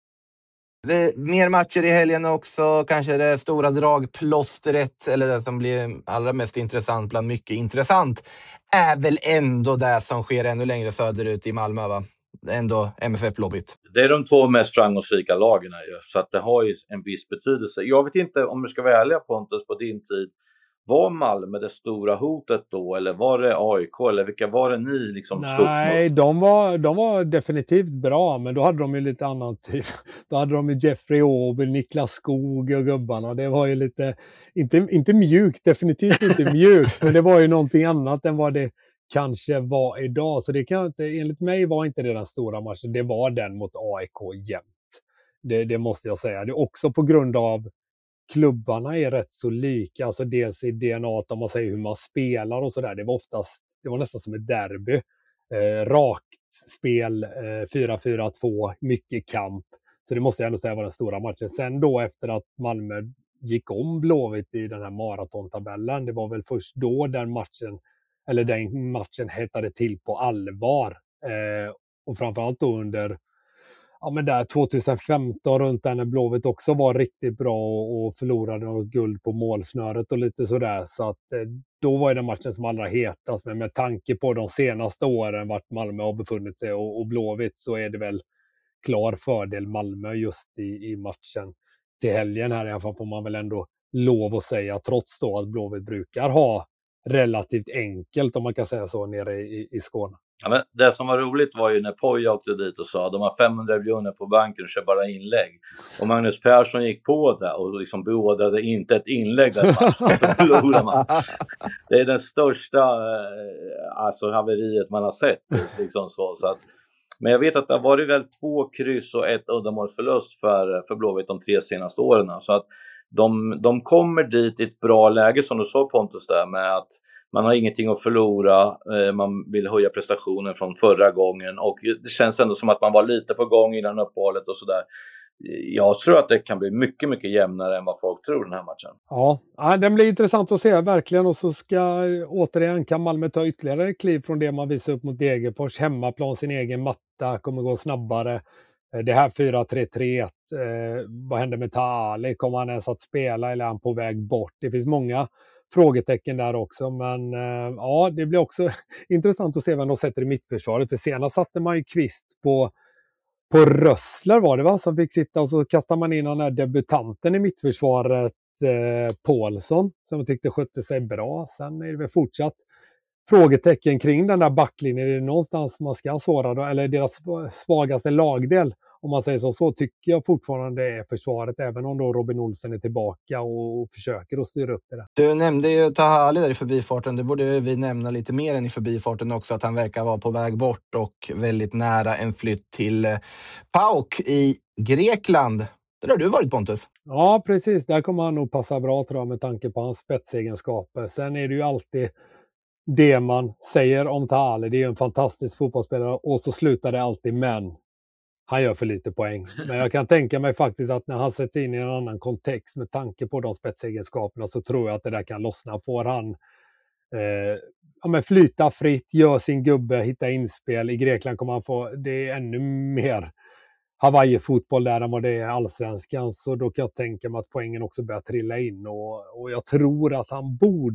Mer matcher i helgen också, kanske det stora dragplåstret, eller det som blir allra mest intressant bland mycket intressant, är väl ändå det som sker ännu längre söderut i Malmö, va? Ändå MFF Blåvitt. Det är de två mest framgångsrika lagen ju, så att det har ju en viss betydelse. Jag vet inte, om du ska vara ärlig Pontus, på din tid, var Malmö det stora hotet då, eller var det AIK, eller vilka var det ni liksom slogs mot? Nej, de var definitivt bra, men då hade de ju lite annan typ. Då hade de ju Jeffrey Åby, Niklas Skog och gubbarna. Det var ju lite, inte mjukt, definitivt inte mjukt, men det var ju någonting annat än vad det kanske var idag. Så det kan inte, enligt mig var inte det den stora matchen. Det var den mot AIK jämt. Det måste jag säga. Det är också på grund av klubbarna är rätt så lika, alltså dels i DNA, om man säger hur man spelar och sådär. Det var nästan som ett derby. Rakt spel, 4-4-2, mycket kamp. Så det måste jag ändå säga var den stora matchen. Sen då efter att Malmö gick om Blåvitt i den här maratontabellen, det var väl först då den matchen hettade till på allvar. Och framförallt då under där 2015 runt där när Blåvitt också var riktigt bra och förlorade något guld på målsnöret och lite sådär. Så att då var det matchen som allra hetast. Men med tanke på de senaste åren vart Malmö har befunnit sig och Blåvitt, så är det väl klar fördel Malmö just i matchen till helgen här. I alla fall får man väl ändå lov att säga, trots då att Blåvitt brukar ha relativt enkelt, om man kan säga så, nere i Skåne. Ja, men det som var roligt var ju när Poja åkte dit och sa de har 500 miljoner på banken och kör bara inlägg. Och Magnus Persson gick på det och liksom beordrade inte ett inlägg där man. Det är den största haveriet man har sett. Liksom så att, men jag vet att det har varit väl 2 kryss och 1 uddamålsförlust för Blåvitt de 3 senaste åren. Så att de kommer dit i ett bra läge, som du sa Pontus där, med att man har ingenting att förlora, man vill höja prestationen från förra gången, och det känns ändå som att man var lite på gång innan uppehållet och sådär. Jag tror att det kan bli mycket, mycket jämnare än vad folk tror den här matchen. Ja, den blir intressant att se verkligen, och så kan Malmö ta ytterligare kliv från det man visar upp mot Degerfors. Hemmaplan, sin egen matta, kommer gå snabbare. Det här 4-3-3, vad händer med Taali? Kommer han ens att spela eller är han på väg bort? Det finns många frågetecken där också, men det blir också intressant att se vem de sätter i mittförsvaret. För senast satte man ju Kvist på Rössler, var det va? Som fick sitta, och så kastar man in den här debutanten i mittförsvaret, Paulsson, som jag tyckte skötte sig bra. Sen är det väl fortsatt frågetecken kring den där backlinjen. Är det någonstans man ska såra då? Eller deras svagaste lagdel, om man säger så tycker jag fortfarande är försvaret, även om då Robin Olsen är tillbaka och försöker att styra upp det där. Du nämnde ju Tahali där i förbifarten. Det borde vi nämna lite mer än i förbifarten också, att han verkar vara på väg bort och väldigt nära en flytt till PAOK i Grekland. Det har du varit, Pontus. Ja, precis. Där kommer han nog passa bra, tror jag, med tanke på hans spetsegenskaper. Sen är det ju alltid det man säger om Tahali. Det är ju en fantastisk fotbollsspelare, och så slutar det alltid, men han gör för lite poäng. Men jag kan tänka mig faktiskt att när han sätts in i en annan kontext med tanke på de spetsegenskaperna, så tror jag att det där kan lossna. Får han flyta fritt, gör sin gubbe, hitta inspel. I Grekland kommer han få, det är ännu mer Hawaii-fotboll där än vad det är allsvenskan. Så då kan jag tänka mig att poängen också börjar trilla in. Och jag tror att han borde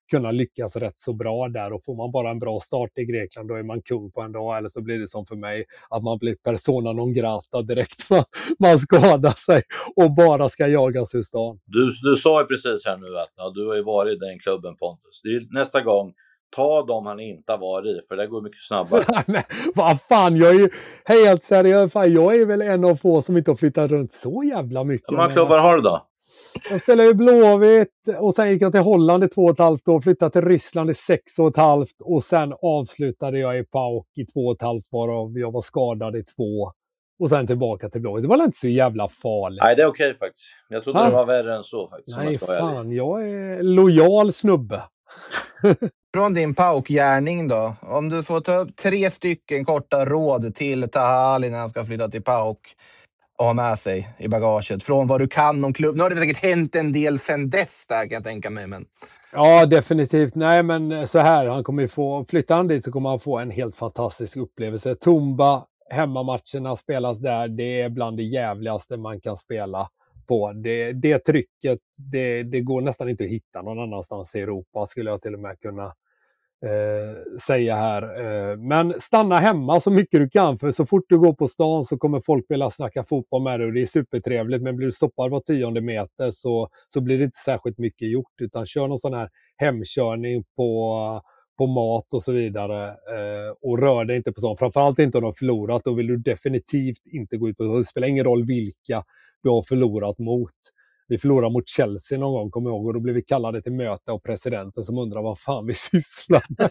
kunna lyckas rätt så bra där. Och får man bara en bra start i Grekland, då är man kung på en dag. Eller så blir det som för mig, att man blir persona non grata direkt. Man skadar sig och bara ska jagas ur stan. Du sa ju precis här nu att du har ju varit i den klubben, Pontus. Det är nästa gång, ta dem han inte har varit i, för det går mycket snabbare. Men vad fan, jag är ju helt seriös. Jag är väl en av få som inte har flyttat runt så jävla mycket. Hur många klubbar har du då? Jag spelade i Blåvitt och sen gick jag till Holland i 2,5 år, flyttade till Ryssland i 6,5 och sen avslutade jag i PAOK i 2,5, varav jag var skadad i 2 och sen tillbaka till Blåvitt. Det var inte så jävla farligt. Nej, det är okej faktiskt. Jag trodde det var värre än så faktiskt. Nej fan, jag är lojal snubbe. Från din PAOK-gärning då, om du får ta upp 3 stycken korta råd till Taha Ali när han ska flytta till PAOK och ha med sig i bagaget, från vad du kan om klubben. Nu har det säkert hänt en del sen dess där, kan jag tänka mig. Men... Ja, definitivt. Nej, men så här, han kommer ju få, flyttar han dit så kommer han få en helt fantastisk upplevelse. Tumba, hemmamatcherna spelas där, det är bland det jävligaste man kan spela på. Det trycket, det går nästan inte att hitta någon annanstans i Europa, skulle jag till och med kunna säga här. Men stanna hemma så mycket du kan, för så fort du går på stan så kommer folk vilja snacka fotboll med dig och det är supertrevligt, men blir du stoppad var 10:e meter så blir det inte särskilt mycket gjort, utan kör någon sån här hemkörning på mat och så vidare och rör dig inte på sånt. Framförallt inte om de har förlorat, då vill du definitivt inte gå ut på det. Det spelar ingen roll vilka du har förlorat mot. Vi förlorade mot Chelsea någon gång, kommer jag ihåg, och då blev vi kallade till möte av presidenten som undrar vad fan vi sysslar med.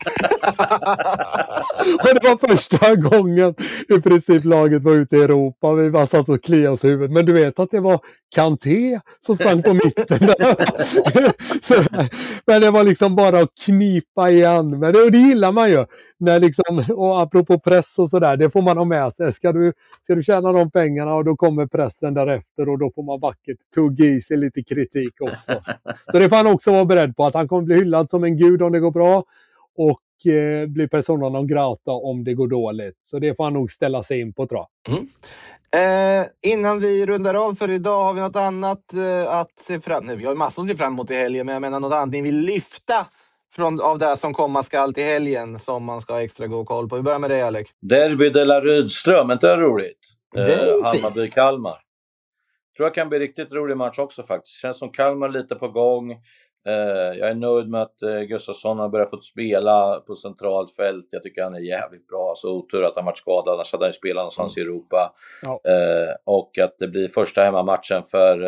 Och det var första gången i princip laget var ute i Europa. Vi bara satt och kliade oss i huvudet. Men du vet att det var Kanté som sprang på mitten där. Men det var liksom bara att knipa igen. Men det gillar man ju. När liksom, och apropå press och sådär, det får man ha med sig. Ska du tjäna de pengarna, och då kommer pressen därefter, och då får man vackert tugga i sig lite kritik också. Så det får han också vara beredd på, att han kommer bli hyllad som en gud om det går bra, och bli persona non grata om det går dåligt. Så det får han nog ställa sig in på, tror jag. Innan vi rundar av för idag, har vi något annat att se fram emot? Vi har massor att se fram emot i helgen, men jag menar något annat ni vill lyfta av det som komma skall till helgen, som man ska ha extra god koll på. Vi börjar med dig, Alec. Derby de la Rydström, inte det roligt? Det är Hammarby-Kalmar. Tror jag kan bli riktigt rolig match också faktiskt. Känns som Kalmar lite på gång. Jag är nöjd med att Gustafsson har börjat få spela på centralt fält. Jag tycker han är jävligt bra. Så otur att han varit skadad, annars hade han spelat någonstans i Europa. Ja. Och att det blir första hemmamatchen för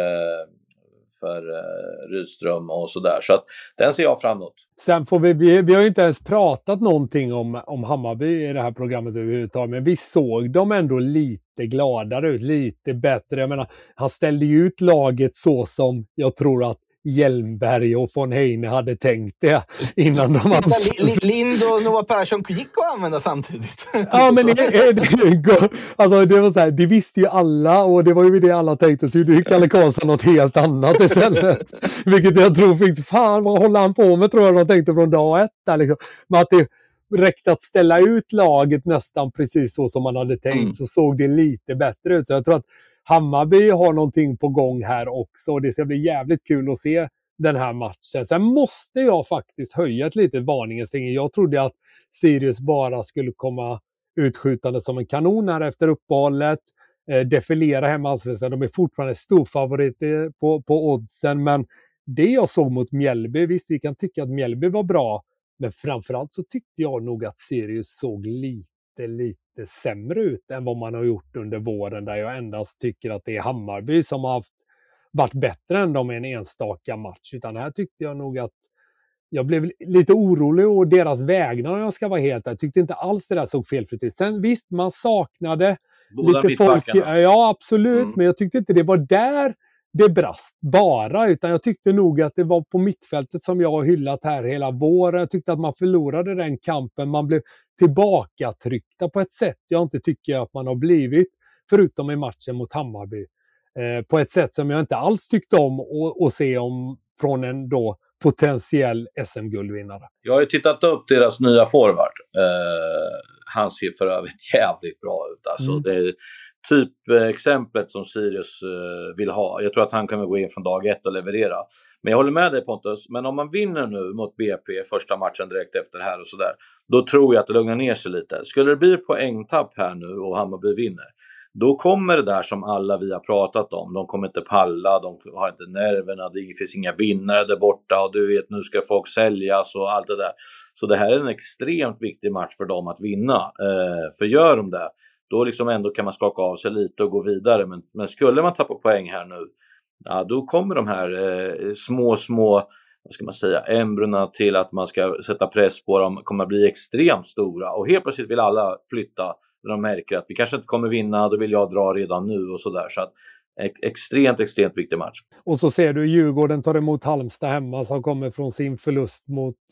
Rydström och sådär. Så att den ser jag fram emot. Sen får vi har ju inte ens pratat någonting om Hammarby i det här programmet överhuvudtaget, men vi såg dem ändå lite gladare ut, lite bättre. Jag menar, han ställde ju ut laget så som jag tror att Hjelmberg och von Heine hade tänkt det innan de Lind och Noah Persson gick att använda samtidigt. Ja, men alltså, det var så här, det visste ju alla, och det var ju det alla tänkte, så gjorde Kalle Karlsson något helt annat istället. Vilket jag tror fick, fan vad håller han på med, tror jag de tänkte från dag 1 där liksom. Men att det räckte att ställa ut laget nästan precis så som man hade tänkt, så såg det lite bättre ut. Så jag tror att Hammarby har någonting på gång här också. Det ska bli jävligt kul att se den här matchen. Sen måste jag faktiskt höja ett litet varningens finger. Jag trodde att Sirius bara skulle komma utskjutande som en kanon här efter uppehållet. Defilera hemma allsvenskan. De är fortfarande storfavoriter på oddsen. Men det jag såg mot Mjällby, visst vi kan tycka att Mjällby var bra. Men framförallt så tyckte jag nog att Sirius såg lite sämre ut än vad man har gjort under våren, där jag endast tycker att det är Hammarby som har varit bättre än dem i en enstaka match. Utan här tyckte jag nog att jag blev lite orolig och deras vägnar, om jag ska vara helt där. Jag tyckte inte alls det där såg felfritt ut. Sen visst, man saknade båda lite folk. Ja, absolut. Men jag tyckte inte det var där det brast bara, utan jag tyckte nog att det var på mittfältet som jag har hyllat här hela våren. Jag tyckte att man förlorade den kampen. Man blev tillbakatryckta på ett sätt jag inte tycker att man har blivit, förutom i matchen mot Hammarby. På ett sätt som jag inte alls tyckte om att se om från en då potentiell SM-guldvinnare. Jag har ju tittat upp deras nya forward. Han ser för övrigt jävligt bra ut. Alltså, det är typ exemplet som Sirius vill ha. Jag tror att han kommer gå in från dag 1 och leverera. Men jag håller med dig Pontus, men om man vinner nu mot BP första matchen direkt efter det här och sådär, då tror jag att det lugnar ner sig lite. Skulle det bli poängtapp här nu och Hammarby vinner, då kommer det där som alla vi har pratat om. De kommer inte palla, de har inte nerverna, det finns inga vinnare där borta och du vet, nu ska folk säljas och allt det där. Så det här är en extremt viktig match för dem att vinna. För gör de det, då liksom ändå kan man skaka av sig lite och gå vidare. Men skulle man tappa poäng här nu, ja, då kommer de här små vad ska man säga, embryona till att man ska sätta press på dem kommer att bli extremt stora. Och helt plötsligt vill alla flytta när de märker att vi kanske inte kommer vinna, då vill jag dra redan nu och sådär. Så att extremt viktig match. Och så ser du Djurgården tar emot Halmstad hemma som kommer från sin förlust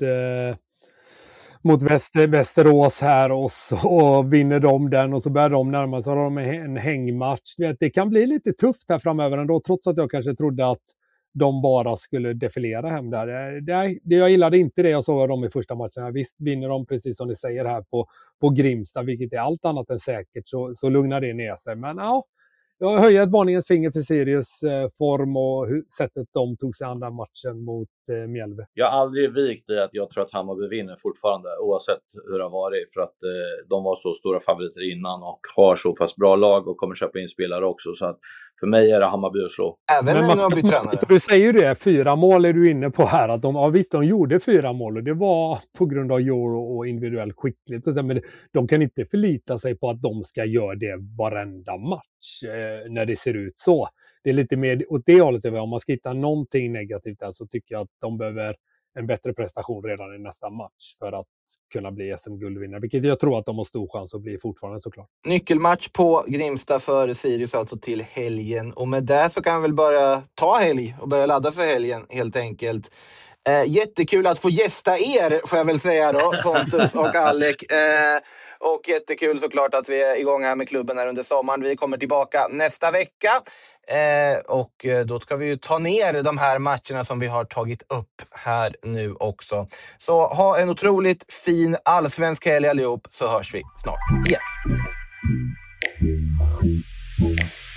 mot Västerås här och vinner de den och så börjar de närma sig de en hängmatch. Det kan bli lite tufft här framöver ändå, trots att jag kanske trodde att de bara skulle defilera hem där. Jag gillade inte det jag såg av dem i första matchen. Visst vinner de precis som ni säger här på Grimsta, vilket är allt annat än säkert, så lugnar det ner sig. Men ja, jag höjer ett varningens finger för Sirius form och sättet de tog sig an den matchen mot Mjällby. Jag har aldrig vikt i att jag tror att Hammarby vinner fortfarande, oavsett hur det har varit, för att de var så stora favoriter innan och har så pass bra lag och kommer köpa in spelare också. Så att för mig är det Hammarby att slå. Även när de blir tränare. Du säger ju det, 4 mål är du inne på här. Att de gjorde 4 mål och det var på grund av euro och individuell skicklighet. Men de kan inte förlita sig på att de ska göra det varenda match när det ser ut så. Det är lite mer åt det hållet. Om man ska hitta någonting negativt där så tycker jag att de behöver en bättre prestation redan i nästa match för att kunna bli SM-guldvinnare. Vilket jag tror att de har stor chans att bli fortfarande såklart. Nyckelmatch på Grimsta för Sirius alltså till helgen. Och med det så kan vi väl börja ta helg och börja ladda för helgen helt enkelt. Jättekul att få gästa er, får jag väl säga då, Pontus och Alec. Och jättekul såklart att vi är igång här med klubben här under sommaren. Vi kommer tillbaka nästa vecka. Och då ska vi ju ta ner de här matcherna som vi har tagit upp här nu också. Så ha en otroligt fin allsvensk helg allihop, så hörs vi snart igen.